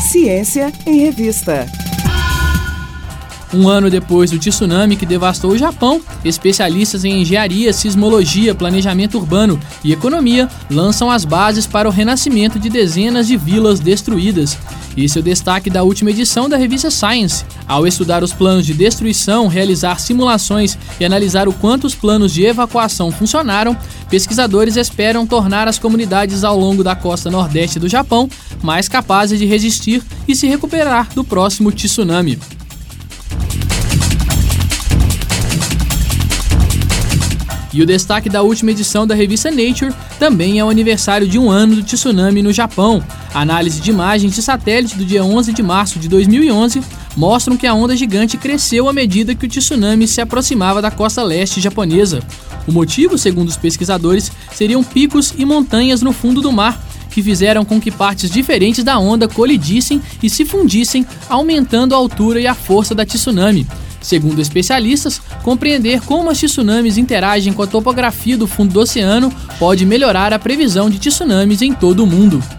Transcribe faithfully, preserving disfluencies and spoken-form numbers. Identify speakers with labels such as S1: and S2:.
S1: Ciência em Revista.
S2: Um ano depois do tsunami que devastou o Japão, especialistas em engenharia, sismologia, planejamento urbano e economia lançam as bases para o renascimento de dezenas de vilas destruídas. Esse é o destaque da última edição da revista Science. Ao estudar os planos de destruição, realizar simulações e analisar o quanto os planos de evacuação funcionaram, pesquisadores esperam tornar as comunidades ao longo da costa nordeste do Japão mais capazes de resistir e se recuperar do próximo tsunami. E o destaque da última edição da revista Nature também é o aniversário de um ano do tsunami no Japão. A análise de imagens de satélite do dia onze de março de dois mil e onze mostram que a onda gigante cresceu à medida que o tsunami se aproximava da costa leste japonesa. O motivo, segundo os pesquisadores, seriam picos e montanhas no fundo do mar, que fizeram com que partes diferentes da onda colidissem e se fundissem, aumentando a altura e a força da tsunami. Segundo especialistas, compreender como as tsunamis interagem com a topografia do fundo do oceano pode melhorar a previsão de tsunamis em todo o mundo.